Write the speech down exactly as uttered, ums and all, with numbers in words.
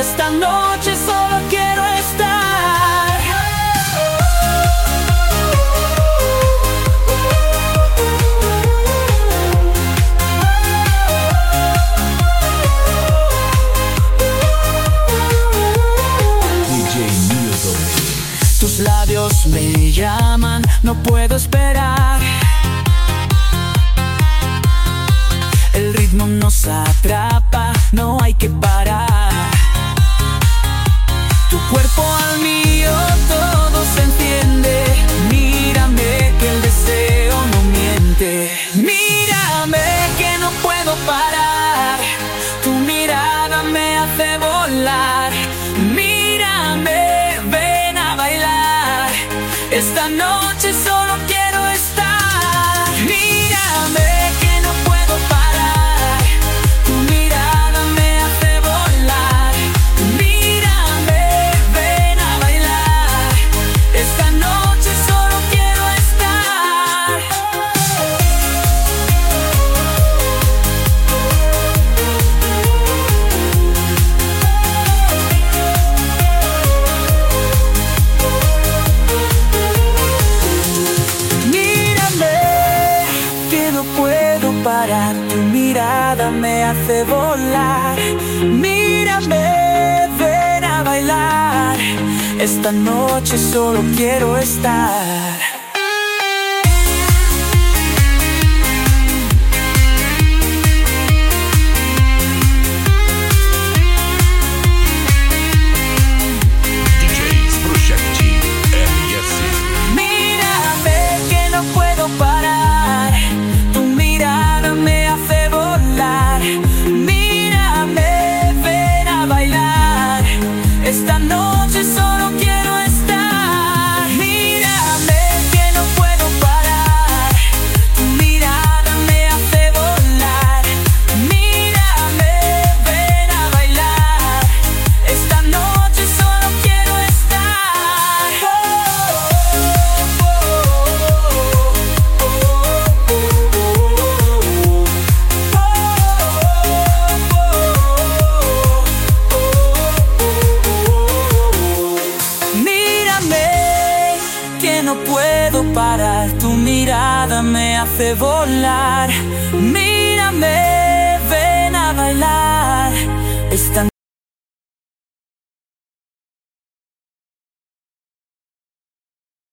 Esta noche solo quiero estar. D J Milton. Tus labios me llaman, no puedo esperar. El ritmo nos atrapa, no hay que parar. Tu cuerpo al mío, todo se entiende. Mírame que el deseo no miente. Mírame que no puedo parar. Tu mirada me hace volar. Mírame, ven a bailar. Esta noche solo quiero estar. Mírame que no puedo parar. Tu mirada me hace volar. Mírame, ven a bailar. Esta noche solo quiero estar. Parar, tu mirada me hace volar. Mírame, ven a bailar. Esta noche solo quiero estar. D Js Projetti R S. Mírame que no puedo parar. Tu mirada me hace volar. Mírame, ven a bailar. Esta noche solo quiero estar. Mírame que no puedo parar. Tu mirada me hace volar. Mírame, ven a bailar. Esta noche solo quiero estar. Mírame que no puedo parar. Tu mirada me hace volar. Mírame, ven a bailar. Esta